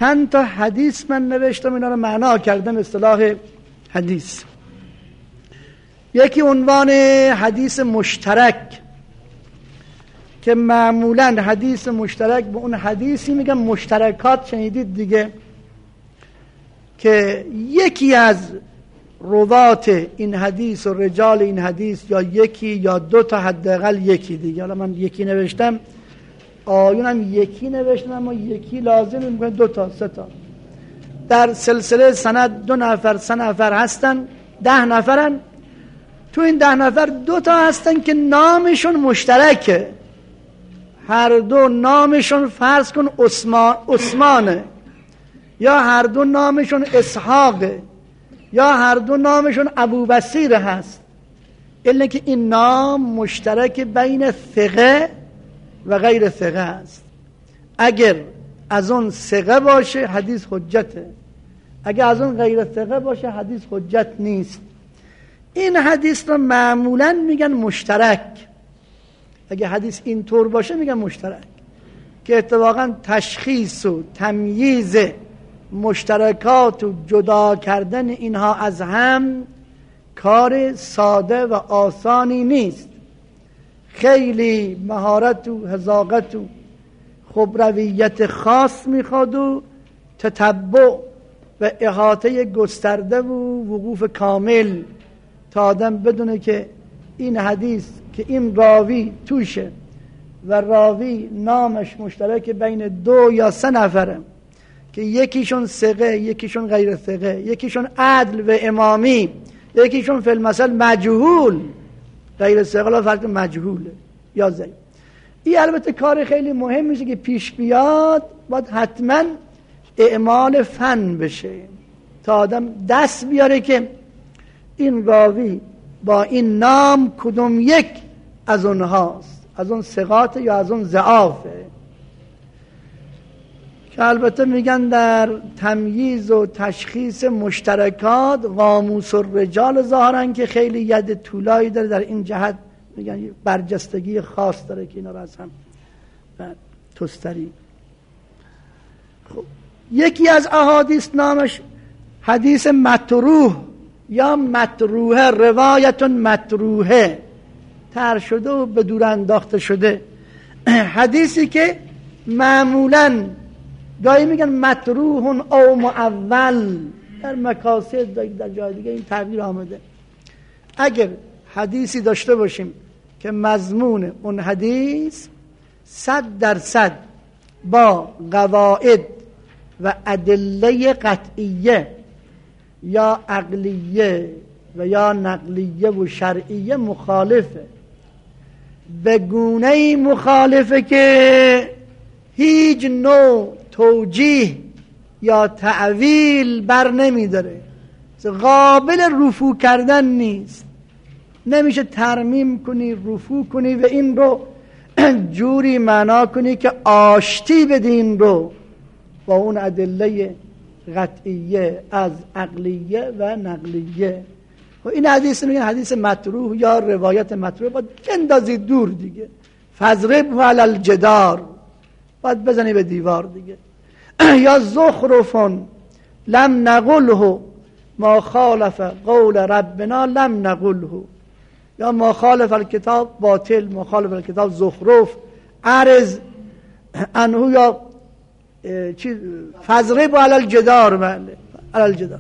چند تا حدیث من نوشتم، اینا رو معنا کردم اصطلاح حدیث. یکی عنوان حدیث مشترک که معمولا حدیث مشترک به اون حدیثی میگن مشترکات، شنیدید دیگه، که یکی از روات این حدیث و رجال این حدیث یا یکی یا دو تا حداقل یکی دیگه، حالا من یکی نوشتم، آیونم یکی نوشتم، اما یکی لازم میگن دو تا سه تا. در سلسله سند 2 نفر 3 نفر هستن، 10 نفرن. تو این 10 نفر 2 تا هستن که نامشون مشترکه، هر دو نامشون فرض کن عثمانه، یا هر دو نامشون اسحاقه، یا هر دو نامشون ابوبصیر هست. الا که این نام مشترک بین ثقه و غیر ثقه است. اگر از اون ثقه باشه حدیث حجته، اگر از اون غیر ثقه باشه حدیث حجت نیست. این حدیث رو معمولا میگن مشترک. اگه حدیث اینطور باشه میگن مشترک، که اتفاقا تشخیص و تمییز مشترکات و جدا کردن اینها از هم کار ساده و آسانی نیست. خیلی مهارت و حذاقت و خبرویت خاص میخواد و تتبع و احاطه گسترده و وقوف کامل تا آدم بدونه که این حدیث که این راوی توشه و راوی نامش مشترک بین 2 یا 3 نفره، که یکیشون ثقه، یکیشون غیر ثقه، یکیشون عدل و امامی، یکیشون فی المثل مجهول، غیر ثقه لا فرق مجهوله یا ضعیف. این البته کار خیلی مهم میشه که پیش بیاد، باید حتما اعمال فن بشه تا آدم دست بیاره که این راوی با این نام کدوم یک از اونهاست، از اون ثقات یا از اون ضعافه. که البته میگن در تمییز و تشخیص مشترکات قاموس الرجال ظاهرن که خیلی ید طولایی داره در این جهت، میگن برجستگی خاص داره که اینا رو از هم تستری. خب یکی از احادیث نامش حدیث مطروح یا مطروحه، روایت مطروحه، تر شده و به دور انداخته شده. حدیثی که معمولاً گاهی میگن مطروح او معول، در مکاسد در جای دیگه این تعبیر آمده. اگر حدیثی داشته باشیم که مضمون اون حدیث 100% با قواعد و ادله قطعیه یا عقلیه و یا نقلیه و شرعیه مخالفه، به گونه‌ای مخالفه که هیچ نوع توجیه یا تعویل بر نمی داره، قابل رفوع کردن نیست، نمیشه ترمیم کنی رفوع کنی و این رو جوری معنا کنی که آشتی بدین رو با اون ادله قطعیه از عقلیه و نقلیه. و این حدیث میگن حدیث مطروح یا روایت مطروح، باید اندازی دور دیگه، فضرب علی الجدار، باید بزنی به دیوار دیگه. یا زخرفون لم نقله ما خالف قول ربنا لم نقله، یا ما خالف الکتاب باطل، ما خالف الکتاب زخرف، عرض انهو، یا چیز فضرب علی الجدار، بله علی الجدار،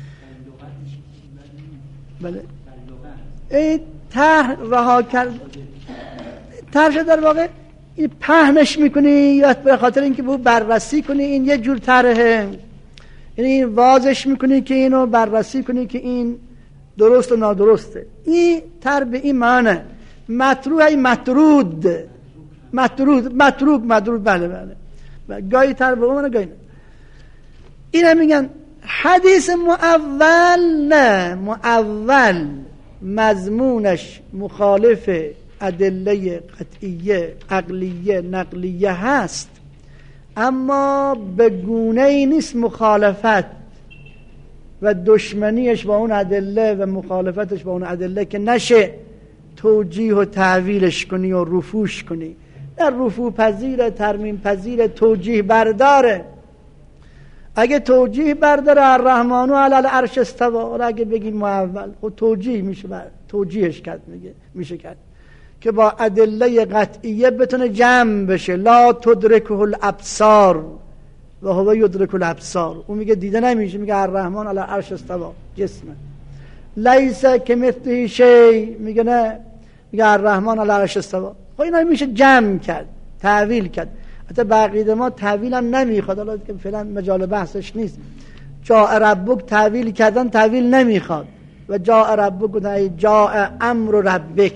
بله این طرح رها کرد، طرح در واقع این پهنش میکنی یا به خاطر اینکه بو بررسی کنی این یه جور طرحه، این واضحش میکنی که اینو بررسی کنی که این درست و نادرسته. این طرح به این معنی مطروح ای مطرود، مطروب، بله گاهی طرح به اون گاهی نه. این میگن حدیث معول، نه معول مضمونش مخالف ادله قطعیه عقلیه نقلیه هست، اما به گونه‌ای نیست مخالفت و دشمنیش با اون ادله و مخالفتش با اون ادله که نشه توجیه و تعویلش کنی و رفوش کنی. در رفوع پذیر، ترمیم پذیر، توجیه برداره. اگه توجیه برداره الرحمن علی العرش استوا، اگه بگیم معول خب توجیه میشه، توجیهش کرد میشه کرد که با ادله قطعیه بتونه جمع بشه. لا تدرکه الابصار و هو یدرک الابصار. اون میگه دیده نمیشه، میگه الرحمن علی العرش استوا جسمه. لیس کمثله شیء، میگه نه، میگه الرحمن علی العرش استوا. خب اینا میشه جمع کرد، تعویل کرد. حتی بقیده ما تعویل هم نمیخواد، حالا که فعلا مجال بحثش نیست. جاء ربک تعویل کردن تعویل نمیخواد، و جاء ربک جاء امر ربک.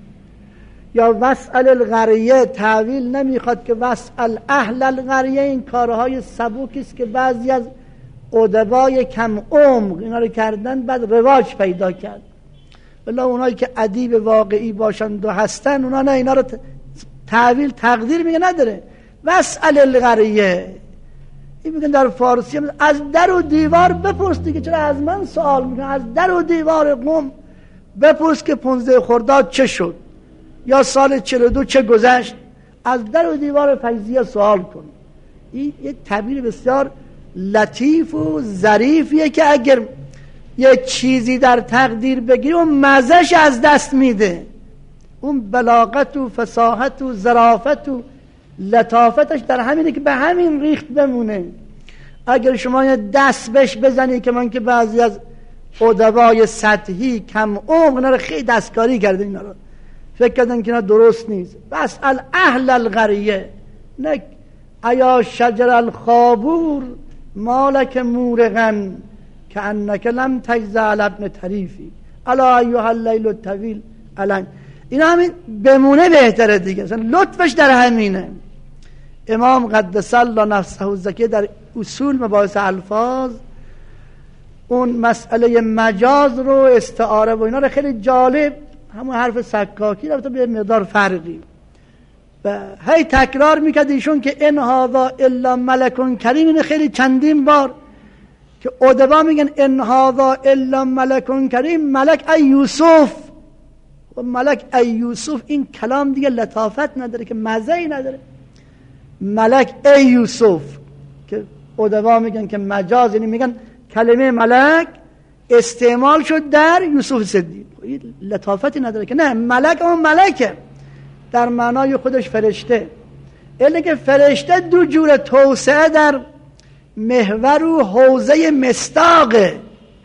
یا وسأل القریه تعویل نمیخواد که وسأل اهل القریه. این کارهای سبوکی است که بعضی از ادبای کم عمق اینا رو کردن، بعد رواج پیدا کرد. ولی اونایی که ادیب واقعی باشند و هستن، اونا نه، اینا رو تعویل تقدیر میگه نداره. وسأل القریه، این میگن در فارسی هم از در و دیوار بپرس دیگه، چرا از من سوال میکنه؟ از در و دیوار قم بپرس که 15 خرداد چه شد، یا سال 42 چه گذشت. از در و دیوار فیضیه سوال کن. این یک تعبیر بسیار لطیف و ظریفیه که اگر یک چیزی در تقدیر بگیری اون مزهش از دست میده. اون بلاغت و فصاحت و ظرافت و لطافتش در همینه که به همین ریخت بمونه. اگر شما یه دست بهش بزنی، که من که بعضی از ادبای سطحی کم عمق اینا رو خیلی دستکاری کرده، اینا رو فکر کردن که اینا درست نیست. بس اهل القریه، نه ایا شجر الخابور مالک مورغن که انک لم تجز علی ابن طریفی الا ایها اللیل الطویل الان. اینا همین بمونه بهتره دیگه، لطفش در همینه. امام قدس الله نفسه الزکی در اصول مباحث الفاظ اون مسئله مجاز رو، استعاره و اینا رو خیلی جالب، همون حرف سکاکی رو به مقدار فرقی و هی تکرار میکرد ایشون که ان هذا الا ملک کریم. این خیلی چندین بار که ادبا میگن ان هذا الا ملک کریم، ملک ای یوسف. و ملک ای یوسف این کلام دیگه لطافت نداره، که مزه‌ای نداره. ملک ای یوسف که ادبا میگن که مجاز، یعنی میگن کلمه ملک استعمال شد در یوسف صدیق، لطافتی نداره که نه، ملک اون ملکه در معنای خودش فرشته. الا که فرشته دو جور توسعه در محور و حوزه مصداقه.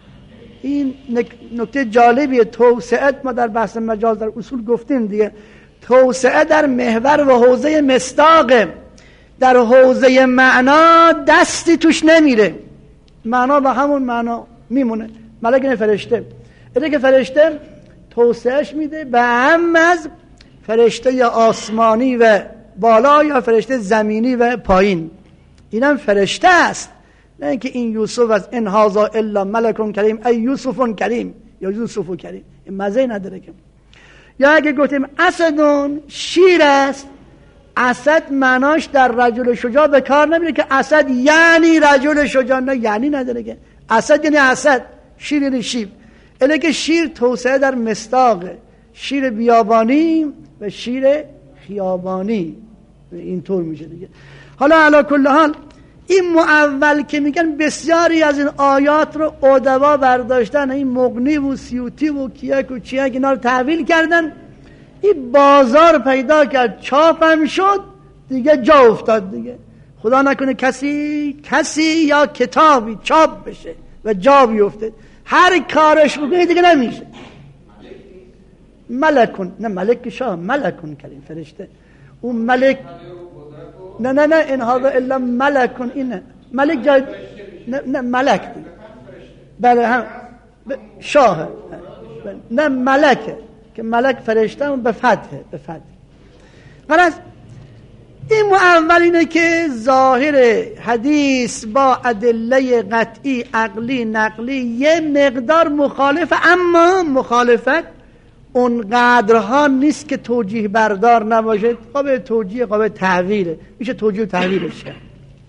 این نکته جالبیه. توسعه ما در بحث مجاز در اصول گفتیم دیگه، توسعه در محور و حوزه مصداقه. در حوزه معنا دستی توش نمیره، معنا با همون معنا میمونه. ملک نه فرشته. اینه که فرشته توسعهش میده به هم از فرشته آسمانی و بالا یا فرشته زمینی و پایین. اینم فرشته است، نه اینکه این یوسف از ان هذا الا ملک کریم ای یوسف کریم یا یوسف کریم. این مزه نداره که. یا اگه گفتیم اسدون شیر است، اسد معناش در رجل شجاع به کار نمیره که اسد یعنی رجل شجاع، نه، یعنی نداره که. اسد یعنی اسد، شیر یعنی شیر. اله که شیر توسعه در مصداقه، شیر بیابانی و شیر خیابانی، اینطور میشه دیگه. حالا علی کل حال این معول که میگن بسیاری از این آیات رو ادبا برداشتن، این مغنی و سیوطی و کیک و چیک اینا رو تعویل کردن. این بازار پیدا کرد، چاپ هم شد دیگه، جا افتاد دیگه. خدا نکنه کسی یا کتابی چاپ بشه و جا بیفته، هر کارش بکنه دیگه نمیشه. ملکون، نه ملک شاه، ملکون کریم فرشته. اون ملک نه این هذا الا ملکون، اینه ملک جای نه ملک دیگه. بله هم شاه، نه ملکه که ملک فرشته به فتحه، به فتح. غرض این معول اینه که ظاهر حدیث با ادله قطعی عقلی نقلی یه مقدار مخالف، اما مخالفت اونقدرها نیست که توجیه بردار نباشه. قابل توجیه، قابل تعویله، میشه توجیه و تعویلش کرد.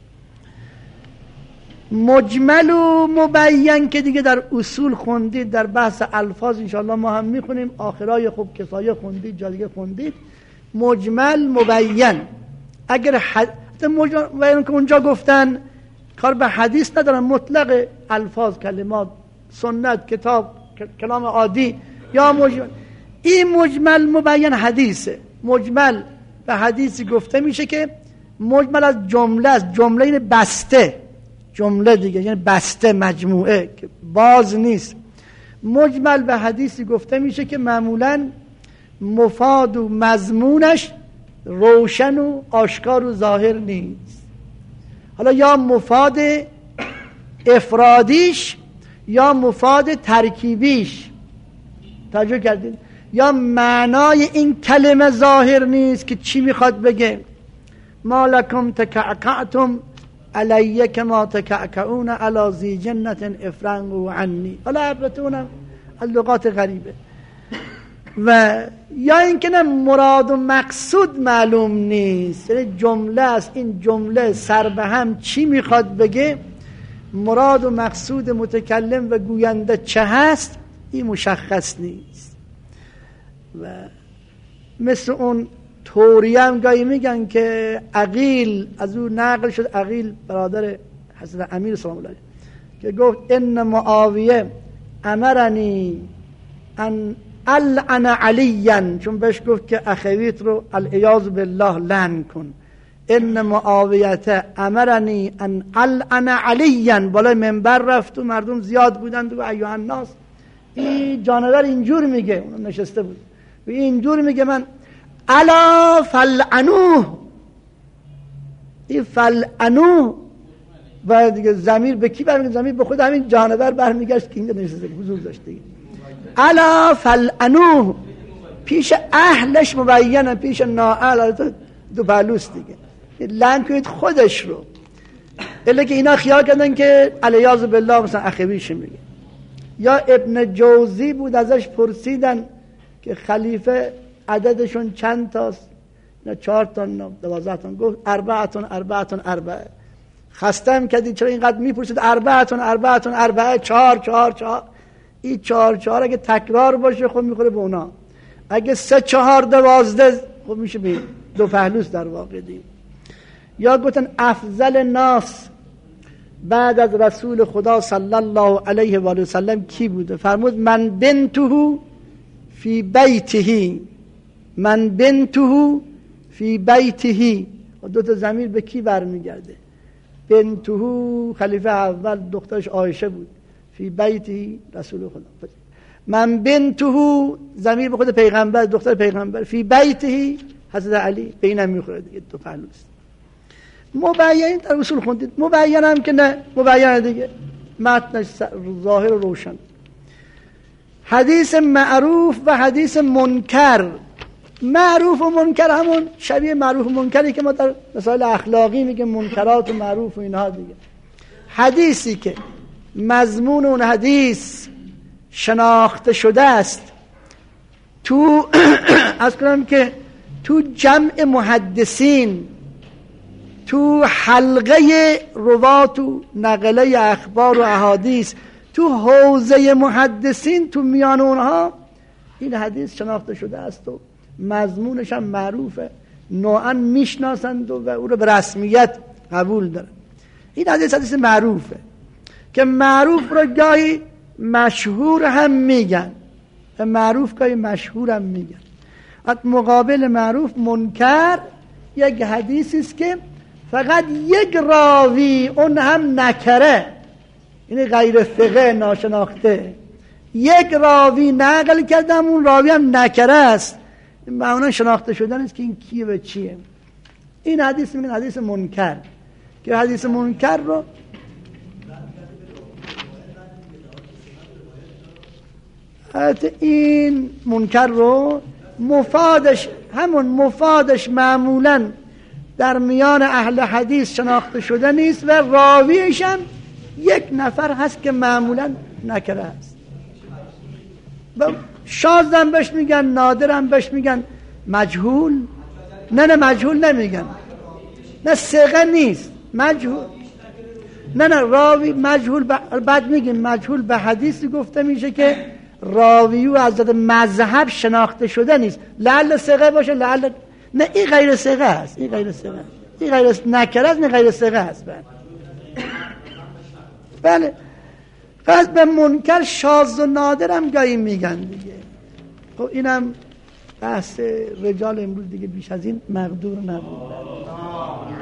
مجمل و مبین که دیگه در اصول خوندید، در بحث الفاظ انشاءالله ما هم میخونیم، آخرای خوب کفایه خوندید، جا دیگه خوندید. مجمل مبین، اگر مبین که اونجا گفتن کار به حدیث ندارن، مطلق الفاظ، کلمات، سنت، کتاب، کلام عادی یا مجمل. این مجمل مبین حدیثه. مجمل به حدیثی گفته میشه که مجمل از جمله است. جمله این بسته، جمله دیگه یعنی بسته، مجموعه که باز نیست. مجمل به حدیثی گفته میشه که معمولاً مفاد و مضمونش روشن و آشکار و ظاهر نیست. حالا یا مفاد افرادیش یا مفاد ترکیبیش، توجه کردید؟ یا معنای این کلمه ظاهر نیست که چی میخواد بگه. ما لکم تکعکعتم علیه کما تکعکعون علی ذی جنة افرنگوا عنی. حالا عبرتونم از لغات غریبه. و یا اینکه نه مراد و مقصود معلوم نیست، یعنی جمله است، این جمله سر به هم چی میخواد بگه، مراد و مقصود متکلم و گوینده چه هست این مشخص نیست. و مثل اون توریه هم گاهی میگن که عقیل، از اون نقل شد، عقیل برادر حضرت امیر سلام الله علیه که گفت ان معاویه امرنی ان العن علیاً، چون بهش گفت که اخویت رو العیاذ بالله لعن کن. ان معاویه امرنی ان العن علیاً. بالای منبر رفت و مردم زیاد بودند و ایها الناس، این جانور اینجور میگه، اون نشسته بود و اینجور میگه من الا فلعنوه، این فلعنوه و دیگه ضمیر به کی برمیگرد؟ ضمیر به خود همین جانور برمیگشت که اینجا نشسته حضور داشته دیگه. الا فلعنوه پیش اهلش مبینه، پیش نااهل دو پهلوست دیگه. لعن کنید خودش رو. الا که اینا خیال کردن که علیاذ بالله مثلا اخویش میگه. یا ابن جوزی بود، ازش پرسیدن که خلیفه عددشون چند تاست؟ نه 4 تا، نه 12 تا. گفت 4 خستم کردی چرا اینقدر میپرسید 4 4 این 4 اگه تکرار باشه خب میخوره به اونا، اگه 3 4 12 خب میشه به دو پهلوست در واقع دیم. یا گفتن افضل ناس بعد از رسول خدا صلی الله علیه و آله و سلم کی بوده؟ فرمود من بنته فی بیته، من بنته فی بیته. دو تا ضمیر به کی برمیگرده؟ بنته خلیفه اول دخترش عایشه بود، فی بیتی رسول خدا. من بنته ضمیر به خود پیغمبر، دختر پیغمبر، فی بیته حضرت علی. به اینم میخوره دیگه، دو پهلوست. مبین در اصول خوندید، مبین هم که نه مبین دیگه، متنش ظاهر و روشن. حدیث معروف و حدیث منکر. معروف و منکر همون شبیه معروف و منکری که ما در مسائل اخلاقی میگیم، منکرات و معروف و اینها دیگه. حدیثی که مضمون اون حدیث شناخته شده است، تو از کنم که تو جمع محدثین، تو حلقه روات و نقله اخبار و احادیث، تو حوزه محدثین، تو میان اونها این حدیث شناخته شده است و مضمونش هم معروفه، نوعا میشناسند و او رو به رسمیت قبول دارن. این حدیث معروفه که معروف رو گاهی مشهور هم میگن، معروف گاهی مشهور هم میگن. از مقابل معروف منکر یک حدیثی است که فقط یک راوی، اون هم نکره، این غیر ثقه، ناشناخته، یک راوی نقل کردم، اون راوی هم نکره است، معنا شناخته شدن است که این کیه و چیه. این حدیث میگن حدیث منکر، که حدیث منکر رو این منکر رو مفادش، همون مفادش معمولا در میان اهل حدیث شناخته شده نیست و راویش هم یک نفر هست که معمولا نکره هست. شاذم بهش میگن، نادرم بهش میگن، مجهول. نه مجهول نمیگن، نه ثقه نیست، مجهول. نه راوی مجهول بعد میگیم مجهول به حدیثی گفته میشه که راوی و از مذهب شناخته شده نیست، لعل ثقه باشه، لعل نه، این غیر ثقه است، این غیر ثقه، این غیر نکره است، نه غیر ثقه است. بله قصد به منکر شاذ و نادرم گاهی میگن دیگه. خب اینم بحث رجال امروز دیگه بیش از این مقدور نبود.